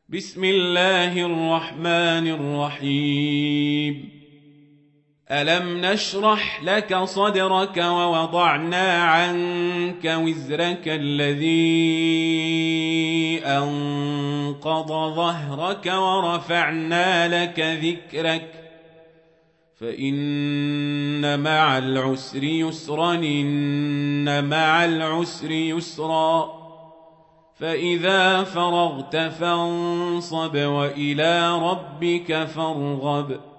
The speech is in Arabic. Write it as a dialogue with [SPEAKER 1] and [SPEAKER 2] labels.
[SPEAKER 1] بسم الله الرحمن الرحيم. ألم نشرح لك صدرك ووضعنا عنك وزرك الذي أنقض ظهرك ورفعنا لك ذكرك فإن مع العسر يسرا إن مع العسر يسرا فإذا فرغت فانصب وإلى ربك فارغب.